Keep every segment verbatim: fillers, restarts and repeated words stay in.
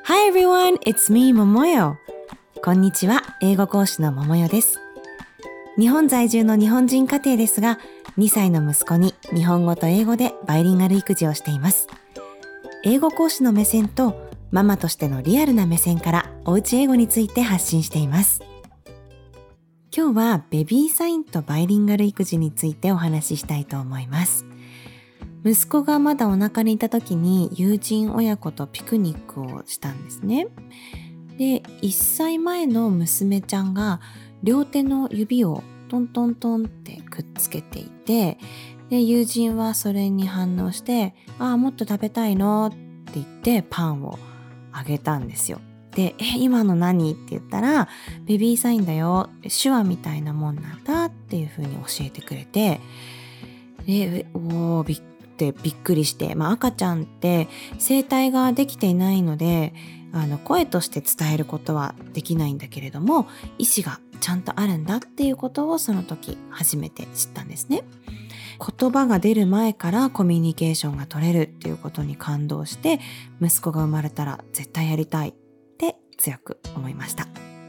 Hi everyone, it's me, Momoyo. こんにちは、英語講師のMomoyoです。日本在住の日本人家庭ですが、にさいの息子に日本語と英語でバイリンガル育児をしています。英語講師の目線とママとしてのリアルな目線からおうち英語について発信しています。今日はベビーサインとバイリンガル育児についてお話ししたいと思います。息子がまだお腹にいた時に友人親子とピクニックをしたんですね。で、いっさいまえの娘ちゃんが両手の指をトントントンってくっつけていて、で友人はそれに反応して「ああもっと食べたいの?」って言ってパンをあげたんですよ。で、え今の何って言ったら「ベビーサインだよ、手話みたいなもんなんだ」っていう風に教えてくれて、でおーびっってびっくりして、まあ、赤ちゃんって声帯ができていないのであの声として伝えることはできないんだけれども、意思がちゃんとあるんだっていうことをその時初めて知ったんですね。言葉が出る前からコミュニケーションが取れるっていうことに感動して、息子が生まれたら絶対やりたいって強く思いました。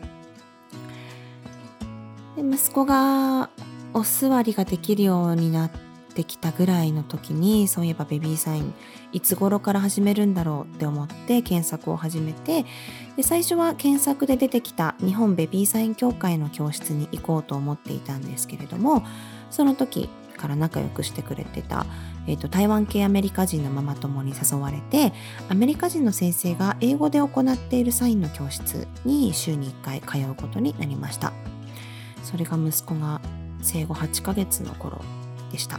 で息子がお座りができるようになってできたぐらいの時に、そういえばベビーサインいつ頃から始めるんだろうって思って検索を始めて、で最初は検索で出てきた日本ベビーサイン協会の教室に行こうと思っていたんですけれども、その時から仲良くしてくれてた、えーと、台湾系アメリカ人のママ友に誘われて、アメリカ人の先生が英語で行っているサインの教室に週にいっかい通うことになりました。それが息子が生後はちかげつの頃でした。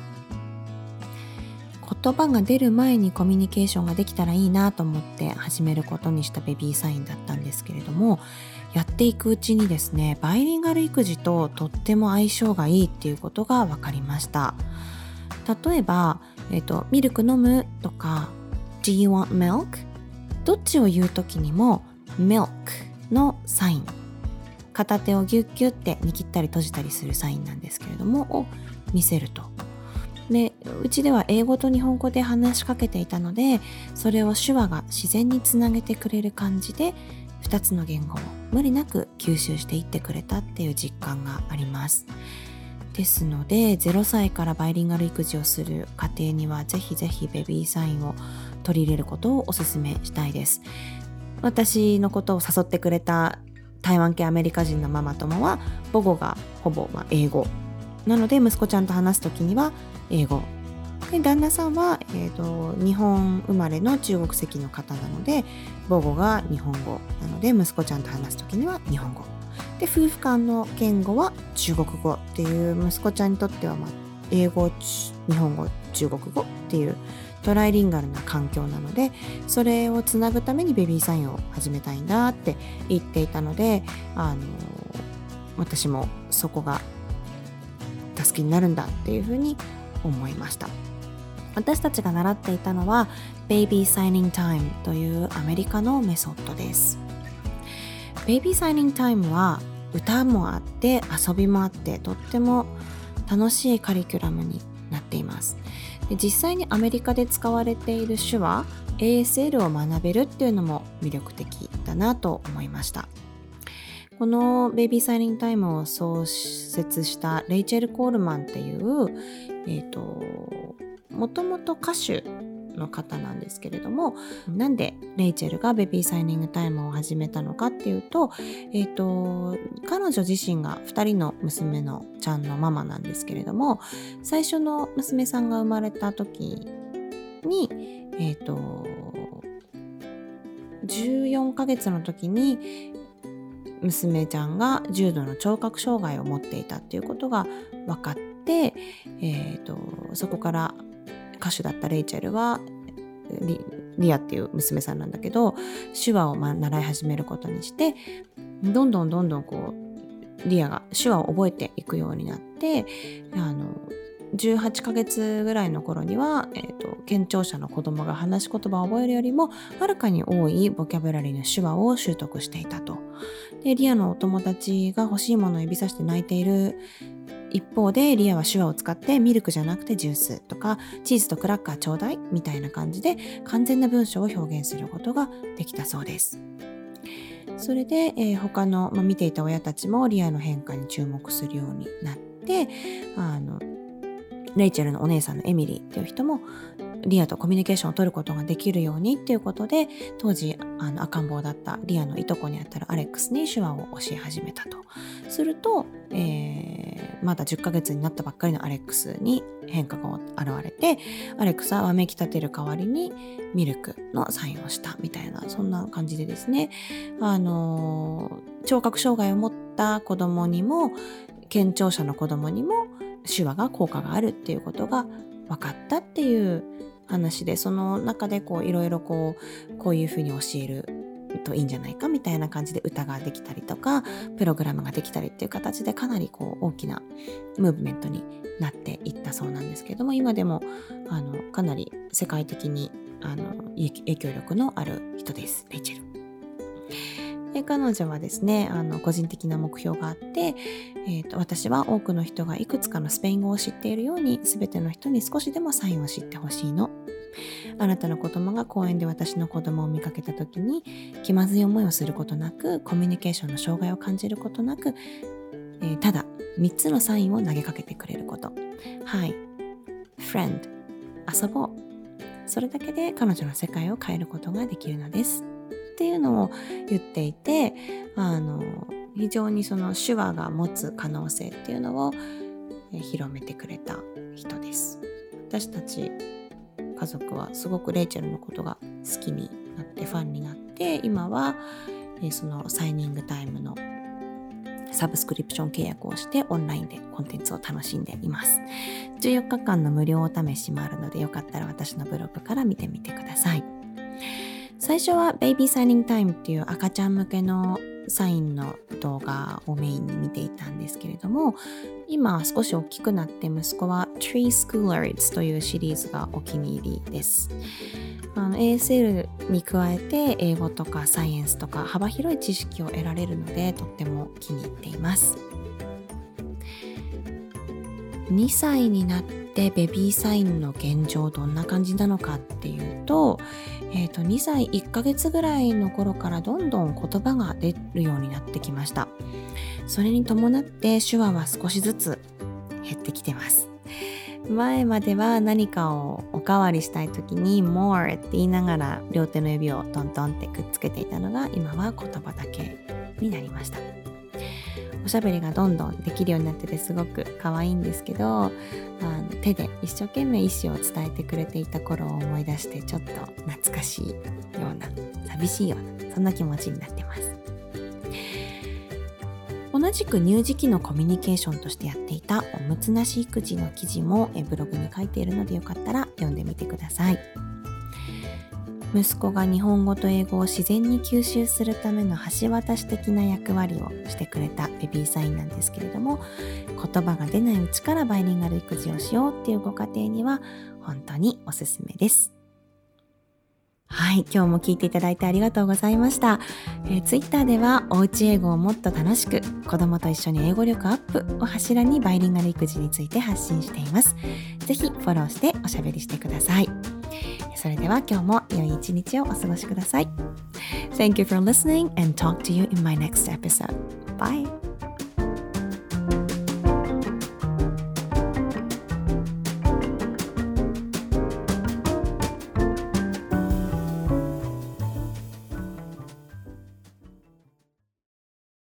言葉が出る前にコミュニケーションができたらいいなと思って始めることにしたベビーサインだったんですけれども、やっていくうちにですね、バイリンガル育児ととっても相性がいいっていうことが分かりました。例えば、えっと、ミルク飲むとか Do you want milk? どっちを言うときにも milk のサイン、片手をギュッギュッて握ったり閉じたりするサインなんですけれどもを見せると、でうちでは英語と日本語で話しかけていたので、それを手話が自然につなげてくれる感じでふたつの言語を無理なく吸収していってくれたっていう実感があります。ですのでゼロさいからバイリンガル育児をする家庭にはぜひぜひベビーサインを取り入れることをお勧めしたいです。私のことを誘ってくれた台湾系アメリカ人のママ友は母語がほぼまあ英語なので、息子ちゃんと話すときには英語で、旦那さんは、えーと、日本生まれの中国籍の方なので母語が日本語なので、息子ちゃんと話すときには日本語で、夫婦間の言語は中国語っていう、息子ちゃんにとっては、まあ、英語、日本語、中国語っていうトライリンガルな環境なので、それをつなぐためにベビーサインを始めたいんだって言っていたので、あの私もそこが助けになるんだっていうふうに思いました。私たちが習っていたのは Baby Signing Time というアメリカのメソッドです。Baby Signing Time は歌もあって遊びもあってとっても楽しいカリキュラムになっています。で実際にアメリカで使われている手話 エーエスエル を学べるっていうのも魅力的だなと思いました。このベイビーサイニングタイムを創設したレイチェル・コールマンっていう、えーと、もともと歌手の方なんですけれども、なんでレイチェルがベビーサイニングタイムを始めたのかっていうと、えーと、彼女自身がふたりの娘のちゃんのママなんですけれども、最初の娘さんが生まれた時に、えーと、じゅうよんかげつの時に娘ちゃんが重度の聴覚障害を持っていたっていうことが分かって、えーと、そこから歌手だったレイチェルは リ, リアっていう娘さんなんだけど、手話を習い始めることにして、どんどんどんどんこうリアが手話を覚えていくようになって、あのじゅうはちかげつぐらいの頃には、えーと、健聴者の子供が話し言葉を覚えるよりもはるかに多いボキャブラリーの手話を習得していたと。で、リアのお友達が欲しいものを指さして泣いている一方で、リアは手話を使ってミルクじゃなくてジュースとかチーズとクラッカーちょうだいみたいな感じで完全な文章を表現することができたそうです。それで、えー、他の、まあ、見ていた親たちもリアの変化に注目するようになって、あのレイチェルのお姉さんのエミリーっていう人もリアとコミュニケーションを取ることができるようにっていうことで、当時あの赤ん坊だったリアのいとこにあたるアレックスに手話を教え始めたと。すると、えー、まだじゅっかげつになったばっかりのアレックスに変化が現れて、アレックスはわめき立てる代わりにミルクのサインをしたみたいな、そんな感じでですね、あの聴覚障害を持った子供にも健聴者の子供にも手話が効果があるっていうことが分かったっていう話で、その中でこういろいろこうこういうふうに教えるといいんじゃないかみたいな感じで歌ができたりとかプログラムができたりっていう形でかなりこう大きなムーブメントになっていったそうなんですけども、今でもあのかなり世界的にあの影響力のある人です、レイチェル。で、彼女はですね、あの個人的な目標があって、えーと、私は多くの人がいくつかのスペイン語を知っているように、すべての人に少しでもサインを知ってほしいの。あなたの子供が公園で私の子供を見かけた時に気まずい思いをすることなく、コミュニケーションの障害を感じることなく、えー、ただみっつのサインを投げかけてくれること。はい、friend、遊ぼう。それだけで彼女の世界を変えることができるのですっていうのを言っていて、あの非常にその手話が持つ可能性っていうのを広めてくれた人です。私たち家族はすごくレイチェルのことが好きになってファンになって、今はそのサイニングタイムのサブスクリプション契約をしてオンラインでコンテンツを楽しんでいます。じゅうよっかかんの無料お試しもあるので、よかったら私のブログから見てみてください。最初はベイビーサイニングタイムっていう赤ちゃん向けのサインの動画をメインに見ていたんですけれども、今少し大きくなって息子は Tree Schoolers というシリーズがお気に入りです。あの エーエスエル に加えて英語とかサイエンスとか幅広い知識を得られるので、とっても気に入っています。にさいになってベビーサインの現状どんな感じなのかっていうと、えーと、にさいいっかげつぐらいの頃からどんどん言葉が出るようになってきました。それに伴って手話は少しずつ減ってきてます。前までは何かをおかわりしたい時に more って言いながら両手の指をトントンってくっつけていたのが、今は言葉だけになりました。おしゃべりがどんどんできるようになっててすごく可愛いんですけど、あの手で一生懸命意思を伝えてくれていた頃を思い出して、ちょっと懐かしいような、寂しいような、そんな気持ちになってます。同じく乳児期のコミュニケーションとしてやっていたおむつなし育児の記事もブログに書いているので、よかったら読んでみてください。息子が日本語と英語を自然に吸収するための橋渡し的な役割をしてくれたベビーサインなんですけれども、言葉が出ないうちからバイリンガル育児をしようっていうご家庭には本当におすすめです。はい、今日も聞いていただいてありがとうございました。えー、ツイッターではおうち英語をもっと楽しく、子供と一緒に英語力アップを柱にバイリンガル育児について発信しています。ぜひフォローしておしゃべりしてください。それでは今日も良い一日をお過ごしください。Thank you for listening and talk to you in my next episode. Bye!